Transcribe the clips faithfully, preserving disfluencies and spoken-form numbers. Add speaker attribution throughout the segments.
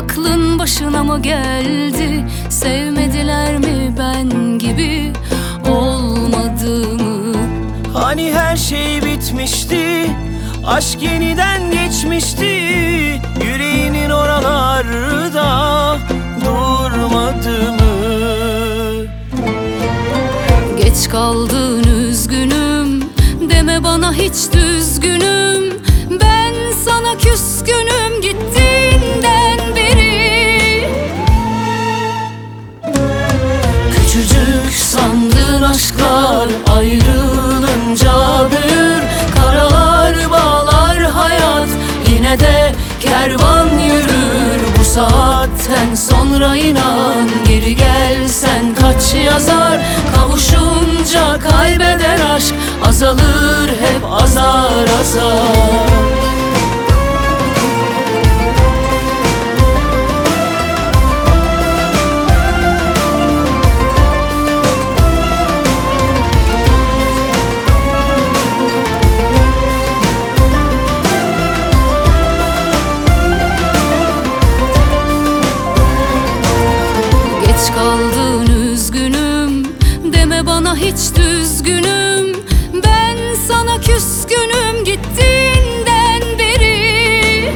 Speaker 1: Aklın başına mı geldi? Sevmediler mi ben gibi olmadığımı?
Speaker 2: Hani her şey bitmişti, aşk yeniden geçmişti. Yüreğinin oralarda durmadı mı?
Speaker 1: Geç kaldın üzgünüm, deme bana hiç düzgünüm. Ben sana küskünüm gittiğinden beri. Küçücük sandığın aşklar ayrılınca büyür. Karalar bağlar hayat, yine de kervan yürür. Bu saatten sonra inan, geri gelsen kaç yazar. Kavuşunca kaybeder aşk, azalır hep azar azar. Geç kaldın üzgünüm, deme bana hiç düzgünüm. Ben sana küskünüm gittiğinden beri.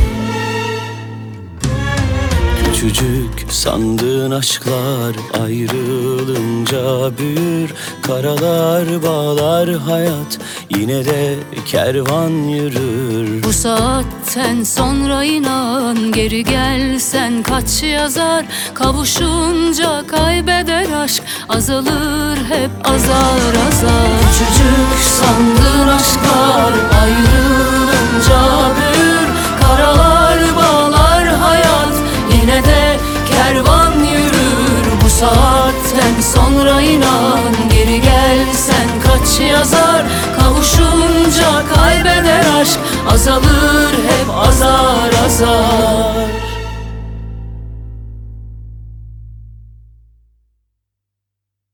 Speaker 2: Küçücük sandığın aşklar ayrılınca büyür. Karalar bağlar hayat, yine de kervan yürür.
Speaker 1: Bu saatten sonra inan, geri gelsen kaç yazar. Kavuşunca kaybeder aşk, azalır hep azar azar. Küçücük sandığın aşklar ayrılınca büyür. Karalar bağlar hayat, yine de kervan yürür. Bu saatten sonra inan, geri gelsen kaç yazar. Kavuşunca kaybeder aşk, azalır hep azar azar.